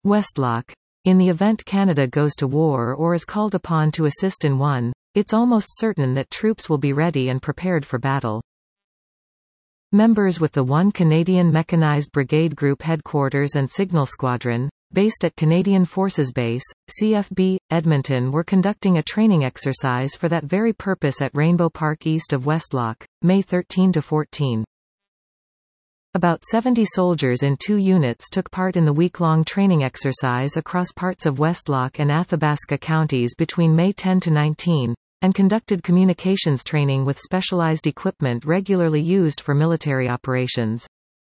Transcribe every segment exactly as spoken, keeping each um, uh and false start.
Westlock. In the event Canada goes to war or is called upon to assist in one, it's almost certain that troops will be ready and prepared for battle. Members with the first Canadian Mechanized Brigade Group Headquarters and Signal Squadron, based at Canadian Forces Base, C F B, Edmonton, were conducting a training exercise for that very purpose at Rainbow Park east of Westlock, May thirteenth to fourteenth. About seventy soldiers in two units took part in the week-long training exercise across parts of Westlock and Athabasca counties between May tenth to nineteenth, and conducted communications training with specialized equipment regularly used for military operations.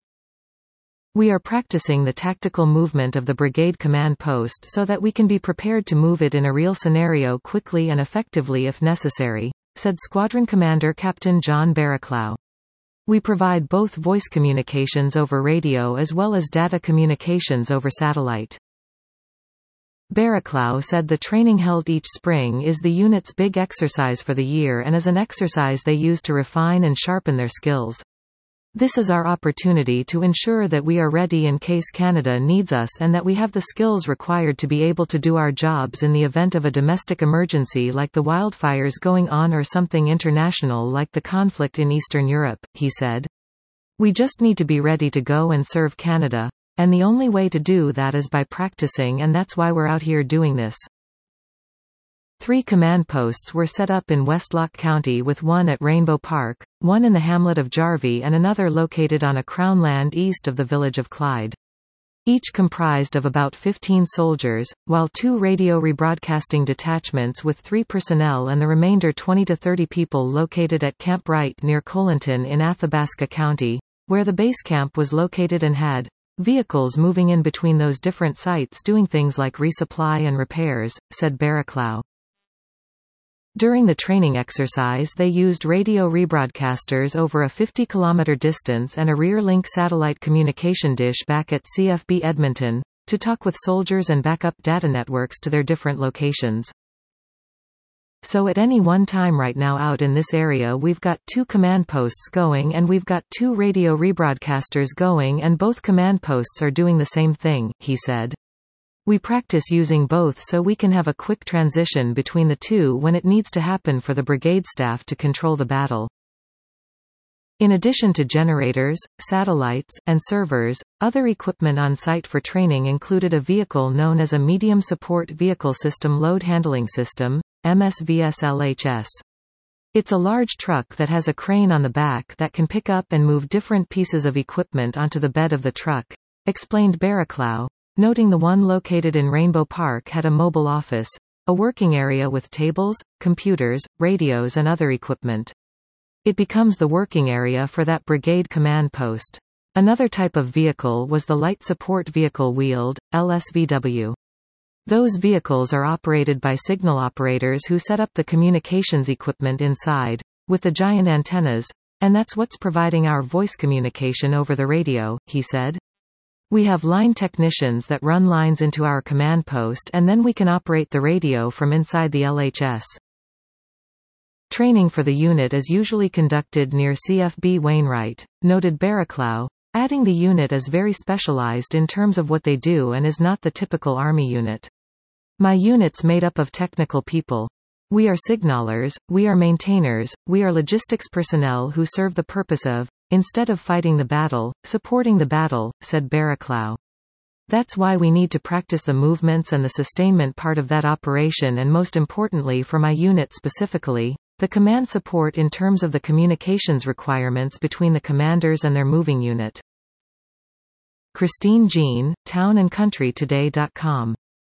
We are practicing the tactical movement of the brigade command post so that we can be prepared to move it in a real scenario quickly and effectively if necessary, said Squadron Commander Captain John Barraclough. We provide both voice communications over radio as well as data communications over satellite. Barraclough said the training held each spring is the unit's big exercise for the year and is an exercise they use to refine and sharpen their skills. This is our opportunity to ensure that we are ready in case Canada needs us and that we have the skills required to be able to do our jobs in the event of a domestic emergency like the wildfires going on or something international like the conflict in Eastern Europe, he said. We just need to be ready to go and serve Canada. And the only way to do that is by practicing, and that's why we're out here doing this. Three command posts were set up in Westlock County, with one at Rainbow Park, one in the hamlet of Jarvie and another located on a crown land east of the village of Clyde. Each comprised of about fifteen soldiers, while two radio rebroadcasting detachments with three personnel and the remainder twenty to thirty people located at Camp Wright near Colinton in Athabasca County, where the base camp was located, and had vehicles moving in between those different sites doing things like resupply and repairs, said Barraclough. During the training exercise they used radio rebroadcasters over a fifty kilometer distance and a rear-link satellite communication dish back at C F B Edmonton, to talk with soldiers and back up data networks to their different locations. So at any one time right now out in this area we've got two command posts going and we've got two radio rebroadcasters going and both command posts are doing the same thing, he said. We practice using both so we can have a quick transition between the two when it needs to happen for the brigade staff to control the battle. In addition to generators, satellites, and servers, other equipment on site for training included a vehicle known as a Medium Support Vehicle System Load Handling System, M S V S L H S. It's a large truck that has a crane on the back that can pick up and move different pieces of equipment onto the bed of the truck, explained Barraclough, noting the one located in Rainbow Park had a mobile office, a working area with tables, computers, radios and other equipment. It becomes the working area for that brigade command post. Another type of vehicle was the Light Support Vehicle Wheeled, L S V W. Those vehicles are operated by signal operators who set up the communications equipment inside, with the giant antennas, and that's what's providing our voice communication over the radio, he said. We have line technicians that run lines into our command post and then we can operate the radio from inside the L H S. Training for the unit is usually conducted near C F B Wainwright, noted Barraclough, adding the unit is very specialized in terms of what they do and is not the typical Army unit. My unit's made up of technical people. We are signalers, we are maintainers, we are logistics personnel who serve the purpose of, instead of fighting the battle, supporting the battle, said Barraclough. That's why we need to practice the movements and the sustainment part of that operation, and most importantly for my unit specifically, the command support in terms of the communications requirements between the commanders and their moving unit. Christine Jean, town and country today dot com